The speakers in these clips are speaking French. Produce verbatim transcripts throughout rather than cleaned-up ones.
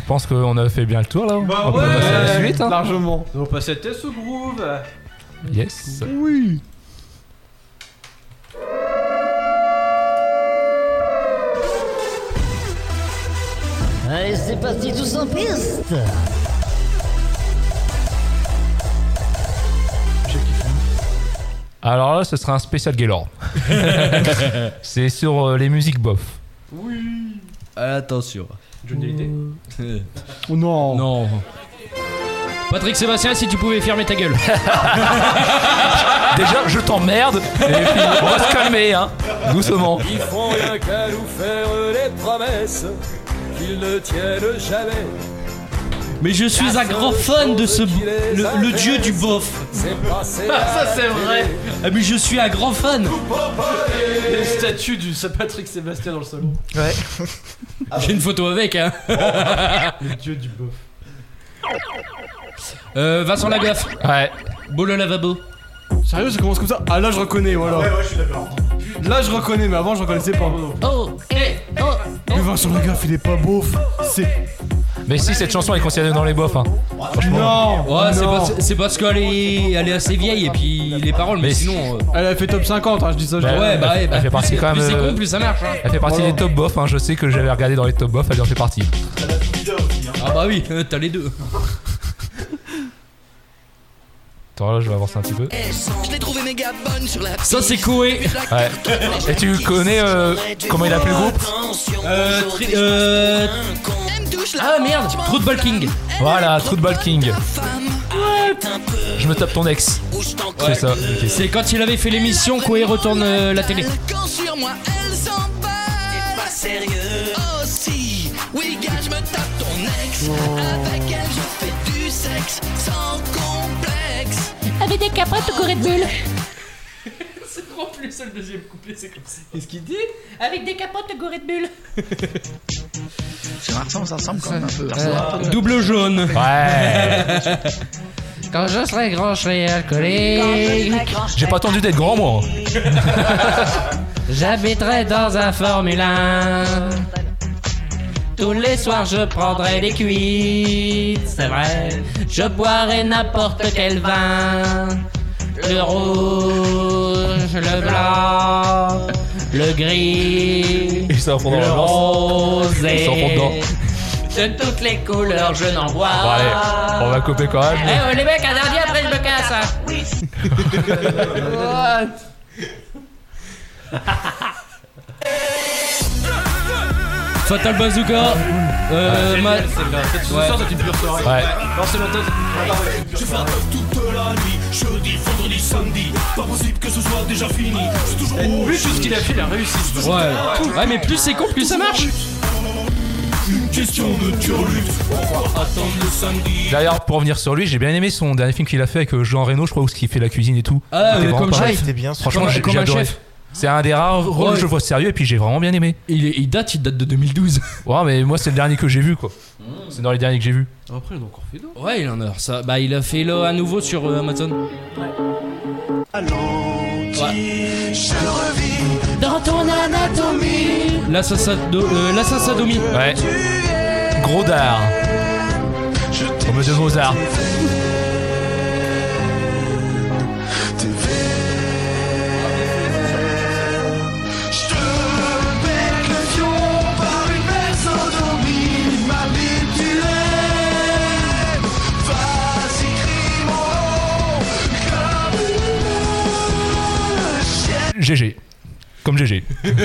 pense qu'on a fait bien le tour là. Bah on peut ouais, passer à la suite. Hein. Largement. On va passer à test au groove. Yes. Oui. Allez, c'est parti, tous en piste. Alors là, ce sera un spécial Gaylord. C'est sur euh, les musiques bof. Oui. Attention. Johnny Hallyday. Oh non. Non. Patrick Sébastien, si tu pouvais fermer ta gueule. Déjà, je t'emmerde. Et puis, on va se calmer, hein. Doucement. Ils font rien qu'à nous faire des promesses qu'ils ne tiennent jamais. Mais je suis un grand fan de ce... Le, le dieu du bof. Ah, ça c'est vrai. Ah mais je suis un grand fan. Les statues du Saint Patrick Sébastien dans le salon. Ouais. J'ai une photo avec, hein. Le dieu du bof. Euh, Vincent Lagaffe. Ouais. Beau le lavabo. Sérieux, ça commence comme ça? Ah là je reconnais, voilà. Ouais, ouais, je suis d'accord. Là je reconnais, mais avant je reconnaissais pas. Oh, eh, oh. Mais Vincent Lagaffe, il est pas beauf. C'est... Mais si, cette chanson est considérée dans les bofs. Hein. Non. Ouais, c'est non. parce, c'est parce qu'elle est, elle est assez vieille et puis les paroles, mais, Mais sinon. euh, Elle a fait top cinquante, hein, je dis ça. Je Bah, dis- ouais, bah, ouais, elle bah, fait partie plus, quand plus même, c'est euh, con, plus ça marche. Hein. Elle fait partie Voilà. des top bof. Hein. Je sais que j'avais regardé dans les top bof, elle en fait partie. Elle a tout leader aussi. Hein. Ah bah oui, euh, t'as les deux. Attends, là, je vais avancer un petit peu. Je l'ai trouvé méga bonne sur la Ça c'est Koé. Ouais. Et tu connais euh, comment il appelle le groupe? Euh, tri- euh... Ah merde, Football King. Voilà, Football King. Je me tape ton ex. C'est ça. Ok. C'est quand il avait fait l'émission Koé retourne euh, la télé. Quand sur moi elle s'emballe. T'es pas sérieux. Oh si, oui gars, je me tape ton ex. Avec elle je fais du sexe sans complexe. Avec des capotes au Red Bull. C'est trop plus ça le deuxième couplet, c'est comme ça. Qu'est-ce qu'il dit? Avec des capotes au Red Bull. Ça ressemble, ça ressemble quand même un peu. Euh, double jaune. Ouais. Quand je serai grand, je serai alcoolique. J'ai pas attendu d'être grand, moi. J'habiterai dans un Formule un. Tous les soirs, je prendrai des cuites, c'est vrai. Je boirai n'importe quel vin. Le rouge, le blanc, le gris, Ils s'en font dans le la lance. rosé. Ils s'en font dedans. De toutes les couleurs, je n'en vois. Bon, allez, on va couper quand même. Eh, oh, les mecs, un dernier, après je me casse. Hein. Fatal Bazooka. Euh, ma... Celle-là, cette ce Ouais. soir c'est une pure soirée. Ouais. Non, c'est la tête. Je fais un teuf toute la nuit, jeudi, vendredi, samedi. Pas possible que ce soit déjà fini. C'est toujours Et vu tout ce qu'il a fait, il a réussi. Ouais. Ouais, mais plus c'est con, plus ça marche. une question de turlute. Pourquoi attendre le samedi? D'ailleurs, pour revenir sur lui, j'ai bien aimé son dernier film qu'il a fait avec Jean Reno, je crois, où il fait la cuisine et tout. Ah, C'était euh, vraiment comme pas mal. chef. C'était bien. Franchement, Comme- j'ai comme j'ai un adoré. chef. C'est un des rares rôles Ouais. que je vois sérieux et puis j'ai vraiment bien aimé. Il, est- il date, il date de deux mille douze. Ouais, mais moi c'est le dernier que j'ai vu quoi. C'est dans les derniers que j'ai vu. Après, il en a encore fait d'autres. Ouais, il en a ça. Bah, il a fait là à nouveau sur euh, Amazon. Dans ton anatomie. L'assassin euh, l'assassin Domi. Ouais. Gros d'art. Comme de Mozart. G G. Comme G G.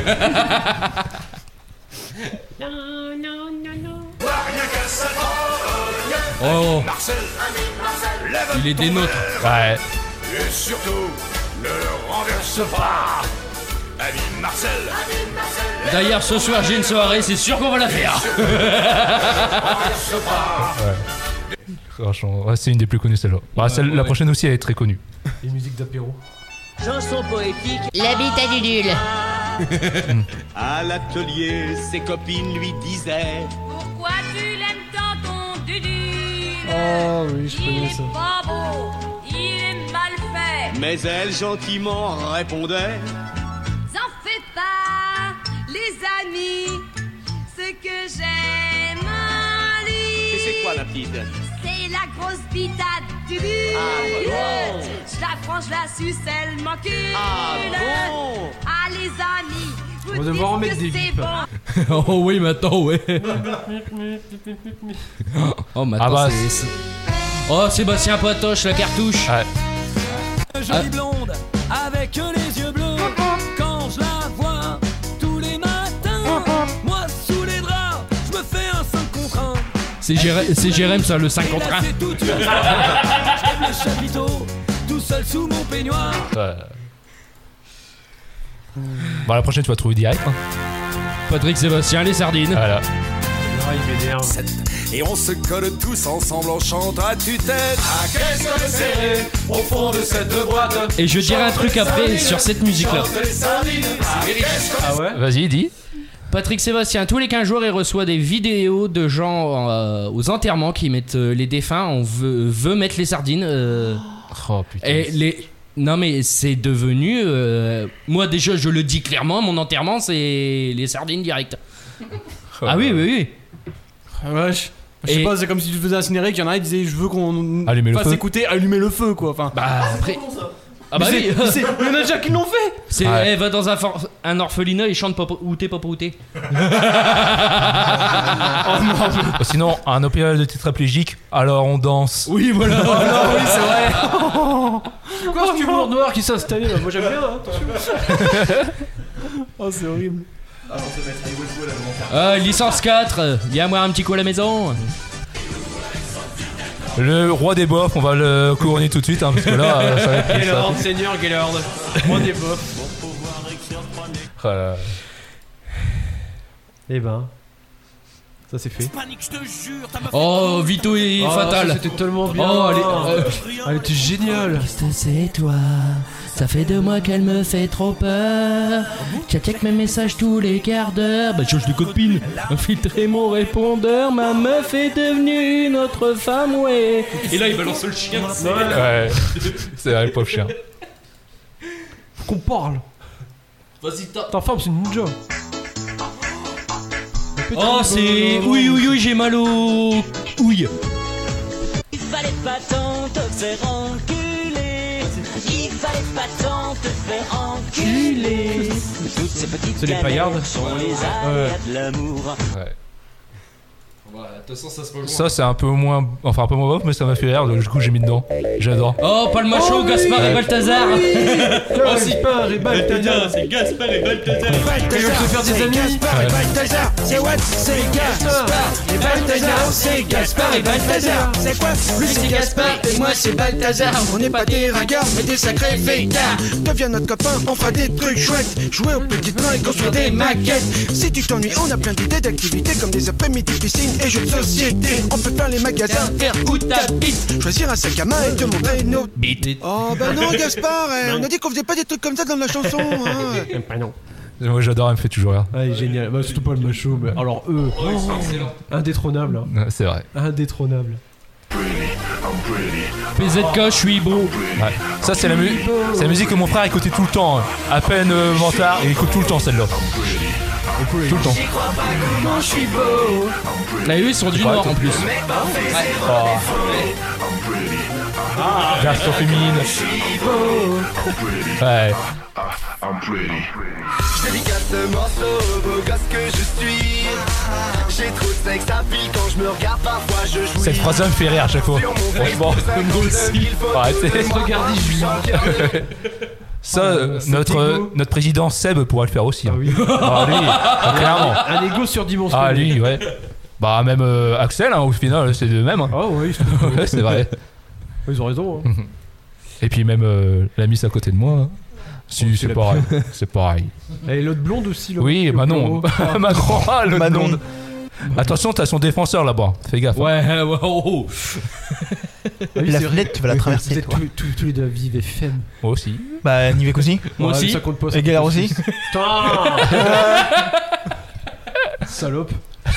Oh, il est des nôtres. Ouais. Et surtout, ne le renverse pas. Ami Marcel. D'ailleurs, ce soir, j'ai une soirée, c'est sûr qu'on va la faire. Franchement, ouais, c'est une des plus connues celle-là. Bah, celle, ouais, la ouais. prochaine aussi elle est très connue. Les musiques d'apéro. Chanson poétique. L'habitat du Dul. À l'atelier, ses copines lui disaient Pourquoi tu l'aimes tant ton Dudu? Oh oui, je Il connais est ça. pas beau, il est mal fait. mais elle gentiment répondait N'en fais pas, les amis, ce que j'aime en lui. rapide. C'est la grosse bitate du but. Ah bon. Je la prends, je la suce, elle m'encule. Ah bon. Ah les amis, vous On va devoir en dites mettre que des c'est bips. bon. Oh oui, maintenant, ouais. Oh, maintenant, Ah bah, c'est... c'est- Oh, Sébastien Poitoche, la cartouche. Ouais. Jolie blonde avec les yeux bleus. Quand je la vois tous les matins, moi sous les draps, je me fais un cinq contre un. C'est Jérém, c'est Jérém, ça, le cinq contre un. C'est toute une je lève le chapiteau, tout seul sous mon peignoir. Ouais. Bon, la prochaine, tu vas trouver direct. Hein. Patrick Sébastien, les sardines. Voilà. Ah, il m'énerve. Et on se colle tous ensemble, on chante à tue-tête. Ah, qu'est-ce que serré au fond de cette boîte. Et je dirais un truc après sur cette musique-là. Ah ouais. Vas-y, dis. Patrick Sébastien, tous les quinze jours, il reçoit des vidéos de gens euh, aux enterrements qui mettent euh, les défunts. On veut, veut mettre les sardines. Euh, Oh putain. et les... Non, mais c'est devenu. Euh, moi, déjà, je le dis clairement, mon enterrement, c'est les sardines direct. Ah oui, oui, oui. Ah, wesh. Je sais Et- pas, c'est comme si tu faisais incinérer, qu'il y en a qui disaient je veux qu'on Allumer le fasse feu. écouter allumer le feu quoi. Enfin. Bah, après. Ah bah Mais oui. c'est- mais c'est- il y en a déjà qui l'ont fait. C'est, Ouais. elle va dans un, for- un orphelinat et chante Papa Outé, Papa Outé. Sinon, un hôpital de tétraplégique, alors on danse. Oui, voilà. Oh non, oui, c'est vrai. Quoi ce humour noir qui s'est installé là. Moi j'aime bien, hein, attention. Oh, c'est horrible. Euh, licence quatre, viens boire un petit coup à la maison. Le roi des bofs, on va le couronner tout de suite, hein, parce que là, euh, ça va être ça. Gaylord, Seigneur Gaylord. Moi des bofs. Voilà. Eh ben. Ça c'est fait. Panique, je te jure, t'as Oh, Vito et Oh, Fatal. ça, C'était tellement bien. Oh, elle est- euh, Elle était géniale. Qu'est-ce que c'est toi? Ça fait deux mois qu'elle me fait trop peur. Tu check mes messages tous les quarts d'heure. Bah, change de copine. Infiltrer mon répondeur. Ma meuf est devenue une autre femme, ouais. Et là, il balance le chien. Ouais. C'est vrai, le pauvre chien. Faut qu'on parle. Vas-y, t'as. Ta femme c'est une ninja. Oh, c'est. Oui, oui, oui, j'ai mal au. Ouille. Il fallait pas tant te faire enculer. Il fallait pas tant te faire enculer. Toutes ces petites C'est les paillardes. galères sont les aléas de l'amour. Ouais. De toute façon, ça se rejoint. Ça, c'est un peu moins. Enfin, un peu moins bof, mais ça m'a fait rire, donc du coup, j'ai mis dedans. J'adore. Oh, pas le macho, Oh, oui. Gaspard et Balthazar. Oh, si pas, et Balthazar. c'est Gaspard et Balthazar. Ils veulent se faire des amis. Gaspard et Balthazar, c'est what? C'est Gaspard et Balthazar, c'est Gaspard et Balthazar. C'est quoi? Lui c'est Gaspard et moi c'est Balthazar. On n'est pas des ringards mais des sacrés fêtards. Deviens notre copain, on fera des trucs chouettes. Jouer aux petites mains et construire des maquettes. Si tu t'ennuies, on a plein d'idées d'activités comme des après-midi piscine et jeux de société. On peut faire les magasins, faire où t'habites, choisir un sac à main et te montrer nos Bite. Oh bah non Gaspard, eh, on a dit qu'on faisait pas des trucs comme ça dans la chanson hein. J'aime pas, non. Moi, j'adore, elle me fait toujours rire. Ouais, génial. Bah, surtout pas le macho, mais alors eux. Indétrônable. Hein. Ouais, c'est vrai. Indétrônable. P Z K, je suis beau. Ouais. Ça, c'est la, mu- c'est la musique que mon frère écoutait tout le temps. hein. À peine euh, mentard, il écoute tout le temps celle-là. Tout le temps. Non, je suis beau. Là, eux, ils sont du Nord en plus. Oh. Version féminine. Ouais. Je dédicace ce morceau au beau gosse que je suis. J'ai trop de sexe à pile quand je me regarde, parfois je jouis. Cette phrase-là me fait rire à chaque fois. Franchement, moi aussi. Arrêtez. Regardez Julien. Ça, euh, notre, euh, notre président Seb pourra le faire aussi. hein. Ah oui. Ah, lui, ah, clairement. Un ego surdimensionné. Ah, lui, ouais. Bah, même euh, Axel, hein, au final, c'est le même. hein. Ah ouais, ils, Ouais, c'est vrai. ils ont raison. Hein. Et puis, même euh, la miss à côté de moi. hein. Si, Oh, c'est c'est la pareil. C'est pareil. Et l'autre blonde aussi. Là, Oui, le Manon. blond. Manon. Ah, le Manon. blonde. Attention, t'as son défenseur là-bas. Fais gaffe. hein. Ouais, ouais, oh, oh. Ah oui, La c'est vrai. fenêtre, tu vas la Vous traverser, êtes toi. tous, tous, tous les deux à vivre F M. Moi aussi. Bah, Nivek aussi. Moi Ouais, aussi. Ça compte pas. ça Et compte Galère pas. aussi. Putain. Salope.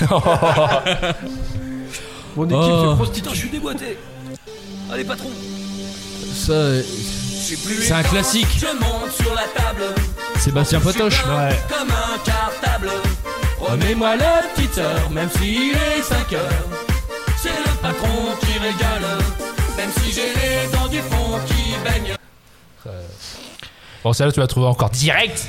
Mon équipe Oh. fait prostitution. Je suis déboîté. Allez patron. Ça, euh, c'est un classique. Je monte sur la table. Sébastien Potoche. Ouais. Comme un cartable. Remets-moi la petite heure, même s'il est cinq heures. C'est le patron Bon, celle-là, tu vas trouver encore direct.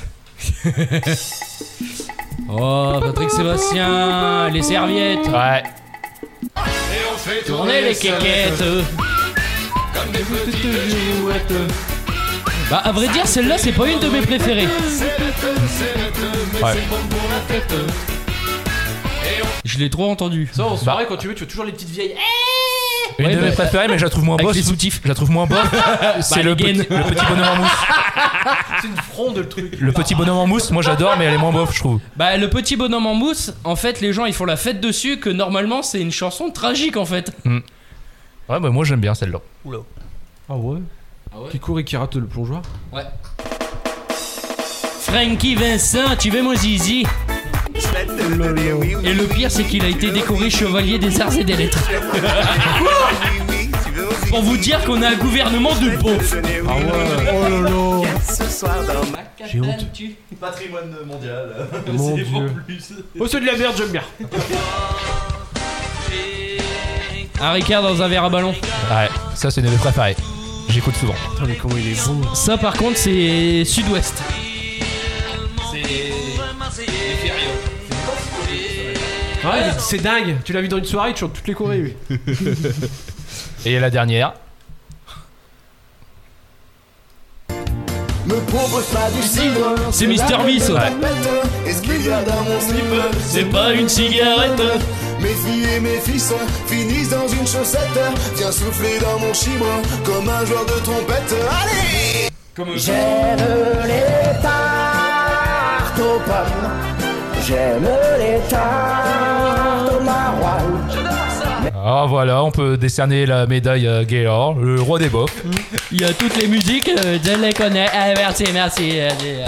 Oh, Patrick Sébastien, les serviettes. Ouais. Tournez les quéquettes. Comme des petites jouettes. Bah, à vrai dire, celle-là, c'est pas une de mes préférées. Ouais. Je l'ai trop entendue. Ça, en soirée, quand tu veux, tu as toujours les petites vieilles. Une Ouais, de bah, mes préférées, mais je la trouve moins avec boss. les soutifs. Je la trouve moins boss. C'est Bah, le, les petit, gaines. le petit bonhomme en mousse. C'est une fronde le truc. Le petit bonhomme en mousse, moi j'adore, mais elle est moins bof, je trouve. Bah, le petit bonhomme en mousse, en fait, les gens ils font la fête dessus, que normalement c'est une chanson tragique en fait. Mm. Ouais, bah moi j'aime bien celle-là. Ah ouais. Ah ouais. Qui court et qui rate le plongeoir. Ouais. Frankie Vincent, tu veux mon zizi? Et le pire, c'est qu'il a été décoré chevalier des arts et des lettres. Pour vous dire qu'on a un gouvernement de beaufs. Ah ouais. Oh là là. J'ai honte. Patrimoine mondial. Mon Dieu. Oh, c'est de la merde, j'aime bien. Un Ricard dans un verre à ballon. Ouais, ça c'est une de mes préférées. J'écoute souvent. Putain, mais comment il est bon. Ça, par contre, c'est Sud-Ouest. Ouais, c'est dingue. Tu l'as vu dans une soirée, tu chantes toutes les chorés, lui. Et la dernière. Me propose pas du cidre. C'est Mister V, ça. Ouais. Est-ce qu'il y a dans mon slip? C'est pas une cigarette. Mes filles et mes fils finissent dans une chaussette. Viens souffler dans mon chibre comme un joueur de trompette. Allez! J'aime les tartes aux pommes. J'aime les tartes au maroilles. Ah voilà, on peut décerner la médaille à Gaylor, le roi des bofs. Il y a toutes les musiques, euh, je les connais. Ah, merci, merci.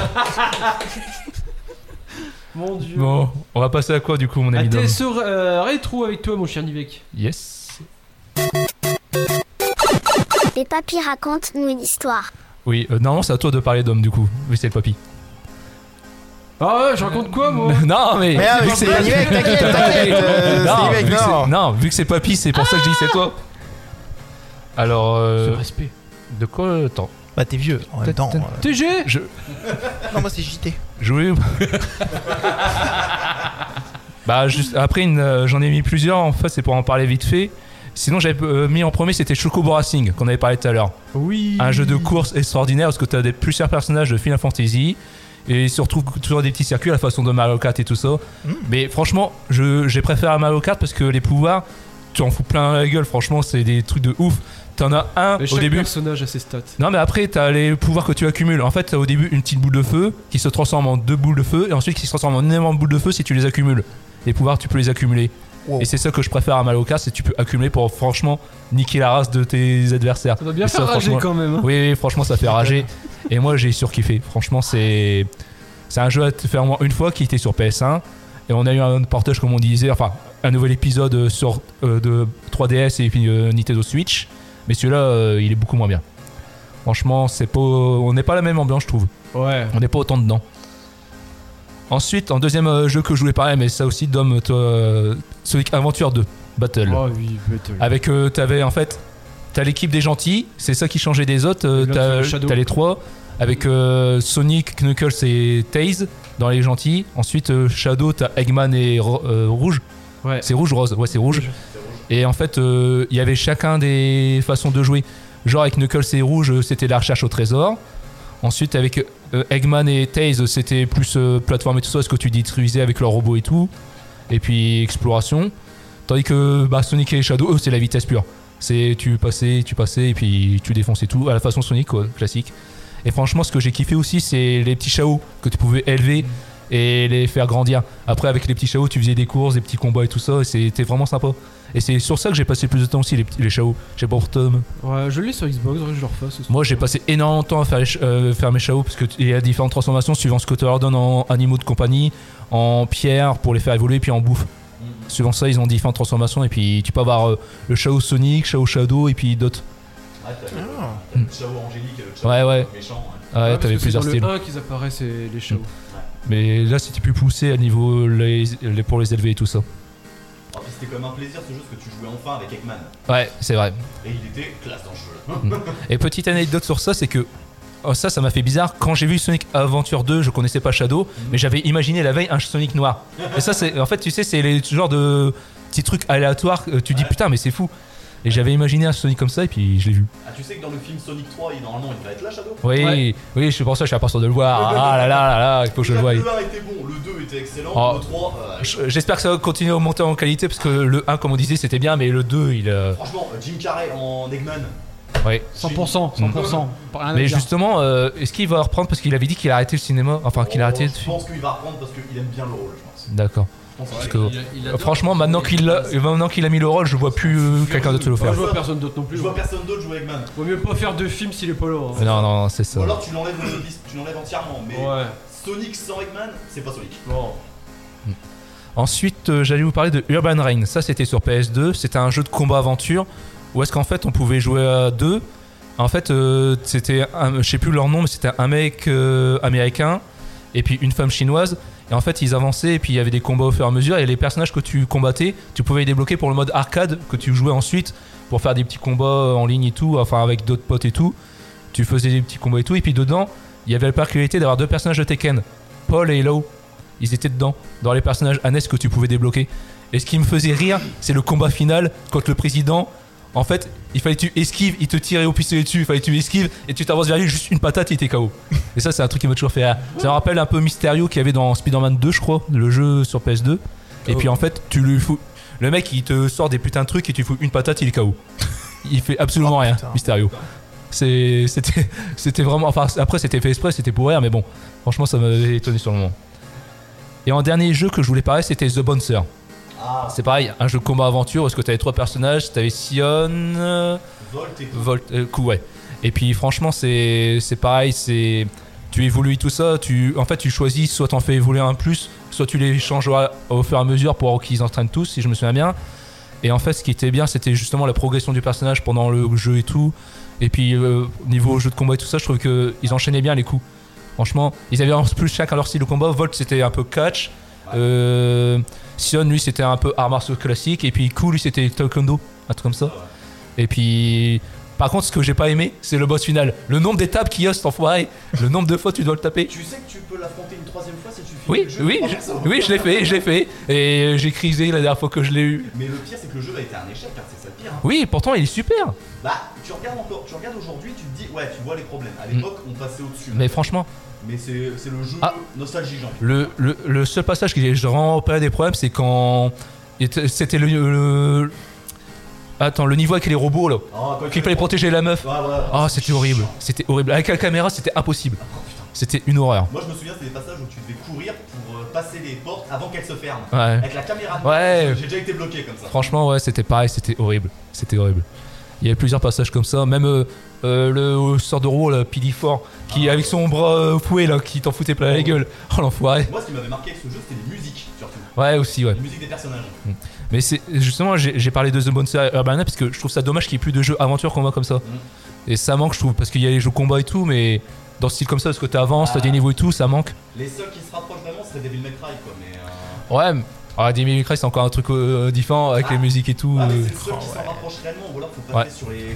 Mon Dieu. Bon, on va passer à quoi du coup, mon À ami Dom? T S O euh, rétro avec toi, mon cher Nivek. Yes. Les papys racontent nous une histoire. Oui, euh, normalement c'est à toi de parler Dom du coup, vu que c'est le papy. Ah ouais, je raconte quoi, moi? Non mais, Mais ah, vu mais que c'est pas Nivek, t'inquiète, t'inquiète, euh, non, c'est Nivek, vu que non. c'est- non, vu que c'est papy, c'est pour ça que je dis c'est toi. Alors, euh, Ce respect. de quoi Attends. Bah t'es vieux en même temps. euh. T G. Je, Non moi c'est J T. jouer. Bah juste après une, euh, j'en ai mis plusieurs. En fait, c'est pour en parler vite fait. Sinon, j'avais euh, mis en premier, c'était Chocobo Racing qu'on avait parlé tout à l'heure. Oui. Un jeu de course extraordinaire parce que t'as des plusieurs personnages de Final Fantasy. Et il se retrouve toujours des petits circuits à la façon de Mario Kart et tout ça. Mm. Mais franchement, je, j'ai préféré à Mario Kart parce que les pouvoirs, tu en fous plein la gueule. Franchement, c'est des trucs de ouf. T'en as un Mais au chaque début. personnage a ses stats. Non, mais après, t'as les pouvoirs que tu accumules. En fait, t'as au début une petite boule de feu qui se transforme en deux boules de feu et ensuite qui se transforme en une énorme boule de feu si tu les accumules. Les pouvoirs, tu peux les accumuler. Wow. Et c'est ça que je préfère à Mario Kart, c'est que tu peux accumuler pour franchement niquer la race de tes adversaires. Ça doit bien Et faire ça, rager franchement- quand même. Hein. Oui, oui, franchement, ça fait rager. Et moi, j'ai surkiffé. Franchement, c'est c'est un jeu à te faire au moins une fois qui était sur P S un. Et on a eu un portage, comme on disait, enfin, un nouvel épisode sur euh, de trois D S et puis euh, Nintendo Switch. Mais celui-là, euh, il est beaucoup moins bien. Franchement, c'est pas, on n'est pas la même ambiance, je trouve. Ouais. On n'est pas autant dedans. Ensuite, en deuxième euh, jeu que je voulais parler, mais ça aussi, Dom, toi, euh, Sonic Adventure deux Battle. Oh oui, Battle. Avec, euh, t'avais en fait, t'as l'équipe des gentils, c'est ça qui changeait des autres. euh, Et l'autre, t'as, le Shadow. t'as les trois, avec euh, Sonic, Knuckles et Tails dans les gentils. Ensuite, euh, Shadow, t'as Eggman et Ro- euh, Rouge. Ouais. C'est rouge ou rose? Ouais, c'est rouge. Et en fait, euh, il y avait chacun des façons de jouer. Genre avec Knuckles et Rouge, c'était la recherche au trésor. Ensuite, avec euh, Eggman et Tails, c'était plus euh, plateforme et tout ça, ce que tu détruisais avec leurs robots et tout. Et puis exploration. Tandis que bah, Sonic et Shadow, eux, c'est la vitesse pure. C'est tu passais, tu passais et puis tu défonçais tout à la façon Sonic, quoi, classique. Et franchement, ce que j'ai kiffé aussi, c'est les petits chaos que tu pouvais élever et les faire grandir. Après, avec les petits chaos, tu faisais des courses, des petits combats et tout ça, et c'était vraiment sympa. Et c'est sur ça que j'ai passé le plus de temps aussi, les, petits- les chaos. J'ai pas pour Tom. Ouais, je l'ai sur Xbox, je le refais ce soir. Moi, j'ai passé énormément de temps à faire, les ch- euh, faire mes chaos parce qu'il y a différentes transformations suivant ce que tu leur donnes en animaux de compagnie, en pierre pour les faire évoluer, puis en bouffe. Suivant ça, ils ont différentes transformations, et puis tu peux avoir euh, le Chao Sonic, Chao Shadow, et puis d'autres. Ah, t'as le, le Chao Angélique et le Chao Ouais, ouais. méchant. Ouais, Ouais, parce t'avais que c'est plusieurs dans styles. le un qu'ils apparaissent et les chaos. Mais là, c'était plus poussé à niveau les, les- pour les élever et tout ça. Ah, puis c'était comme un plaisir ce jeu parce que tu jouais enfin avec Eggman. Ouais, c'est vrai. Et il était classe dans le jeu. Et petite anecdote sur ça, c'est que oh, ça, ça m'a fait bizarre. Quand j'ai vu Sonic Adventure deux, je connaissais pas Shadow, mm-hmm. mais j'avais imaginé la veille un Sonic noir. Et ça, c'est, en fait, tu sais, c'est les genres de petits trucs aléatoires. Tu dis, ouais. putain, mais c'est fou. Et j'avais imaginé un Sonic comme ça, et puis je l'ai vu. Ah, tu sais que dans le film Sonic trois, il, normalement, il va être là, Shadow? Oui, ouais. oui, c'est pour ça que je suis impatient de le voir. Ah là là là là, il faut que je le voie. Le un était bon, le deux était excellent, oh, le trois. Euh, j'espère que ça va continuer à monter en qualité, parce que le un, comme on disait, c'était bien, mais le deux, il. Euh... Franchement, Jim Carrey en Eggman. Oui. cent pour cent, cent pour cent. Mmh. Mais justement, euh, est-ce qu'il va reprendre parce qu'il avait dit qu'il a arrêté le cinéma? Enfin, qu'il a arrêté. Je pense qu'il va reprendre parce qu'il aime bien le rôle, je pense. D'accord. Parce que, il a, il a franchement, maintenant qu'il, a, maintenant qu'il a mis le rôle, je vois plus euh, quelqu'un d'autre le faire. Je vois personne d'autre non plus. Je vois personne d'autre jouer Eggman. Vaut mieux pas faire deux films s'il est pas là. Hein. Non, non, non, c'est ça. Ou alors tu l'enlèves, tu l'enlèves entièrement. Mais ouais. Sonic sans Eggman, c'est pas Sonic. Bon. Ensuite, euh, j'allais vous parler de Urban Reign. Ça, c'était sur P S deux. C'était un jeu de combat-aventure où est-ce qu'en fait on pouvait jouer à deux. En fait, euh, c'était, un, je sais plus leur nom, mais c'était un mec euh, américain et puis une femme chinoise. Et en fait, ils avançaient et puis il y avait des combats au fur et à mesure. Et les personnages que tu combattais, tu pouvais les débloquer pour le mode arcade que tu jouais ensuite pour faire des petits combats en ligne et tout, enfin avec d'autres potes et tout. Tu faisais des petits combats et tout. Et puis dedans, il y avait la particularité d'avoir deux personnages de Tekken, Paul et Elo. Ils étaient dedans, dans les personnages annexes que tu pouvais débloquer. Et ce qui me faisait rire, c'est le combat final quand le président. En fait, il fallait que tu esquives, il te tirait au pistolet dessus, il fallait que tu esquives et tu t'avances vers lui, juste une patate, il était K O. Et ça, c'est un truc qui m'a toujours fait rire. Ça me rappelle un peu Mysterio qu'il y avait dans Spider-Man deux, je crois, le jeu sur P S deux. Et puis en fait, tu lui fous. Le mec, il te sort des putains de trucs et tu fous une patate, il est K O. Il fait absolument oh, rien, putain. Mysterio. C'est, c'était, c'était vraiment. Enfin, après, c'était fait exprès, c'était pour rire, mais bon, franchement, ça m'avait étonné sur le moment. Et en dernier jeu que je voulais parler, c'était The Bouncer. Ah. C'est pareil, un jeu de combat aventure parce que t'avais trois personnages, t'avais Sion, euh, Volt et Coup. Volt, euh, Coup, ouais. Et puis franchement, c'est c'est pareil, c'est tu évolues tout ça, tu en fait tu choisis, soit t'en fais évoluer un plus, soit tu les changes au, au fur et à mesure pour qu'ils entraînent tous, si je me souviens bien. Et en fait, ce qui était bien, c'était justement la progression du personnage pendant le jeu et tout. Et puis euh, niveau jeu de combat et tout ça, je trouve que ils enchaînaient bien les coups. Franchement, ils avaient en plus chacun leur style de combat. Volt, c'était un peu catch. Euh, Sion, lui, c'était un peu art martiaux classique. Et puis Cool, lui, c'était taekwondo, un truc comme ça. Et puis, par contre, ce que j'ai pas aimé, c'est le boss final. Le nombre d'étapes qu'il y a, cet enfoiré. Le nombre de fois tu dois le taper. Tu sais que tu peux l'affronter une troisième fois si tu finis oui, le jeu. Oui, je, oui, je l'ai fait, je l'ai fait. Et j'ai crisé la dernière fois que je l'ai eu. Mais le pire, c'est que le jeu a été un échec, hein, c'est ça le pire. Hein. Oui, pourtant, il est super. Bah, tu regardes encore, tu regardes aujourd'hui, tu te dis, ouais, tu vois les problèmes. À l'époque, mm. on passait au-dessus. Mais franchement. Mais c'est, c'est le jeu ah, nostalgique, genre. Le, le, le seul passage qui j'ai vraiment pas des problèmes, c'est quand c'était le, le attends le niveau avec les robots là, oh, qu'il fallait protéger la meuf. Ah, ouais, ouais, oh, c'était horrible, c'était horrible. Avec la caméra, c'était impossible. Oh, c'était une horreur. Moi, je me souviens, c'était des passages où tu devais courir pour passer les portes avant qu'elles se ferment. Ouais. Avec la caméra. Ouais. J'ai déjà été bloqué comme ça. Franchement, ouais, c'était pareil, c'était horrible, c'était horrible. Il y avait plusieurs passages comme ça, même euh, euh, le sort de roue, là, Pillifort, qui ah, avec son bras euh, fouet là, qui t'en foutait plein la gueule. Oh l'enfoiré. Moi, ce qui m'avait marqué avec ce jeu, c'était les musiques surtout. Ouais, aussi, ouais. Les musiques des personnages. Mmh. Mais c'est justement, j'ai, j'ai parlé de The Bouncer Urbana parce que je trouve ça dommage qu'il n'y ait plus de jeux aventure combat comme ça. Mmh. Et ça manque, je trouve, parce qu'il y a les jeux combat et tout, mais dans ce style comme ça, parce que t'avances, ah, t'as des niveaux et tout, ça manque. Les seuls qui se rapprochent vraiment, c'est Devil May Cry, quoi. Mais euh... ouais. Ah, Devil May Cry, c'est encore un truc euh, différent avec ah, les musiques et tout. Ah, mais euh... c'est le seul oh, qui ouais. s'en rapproche réellement, ou alors faut passer ouais. sur les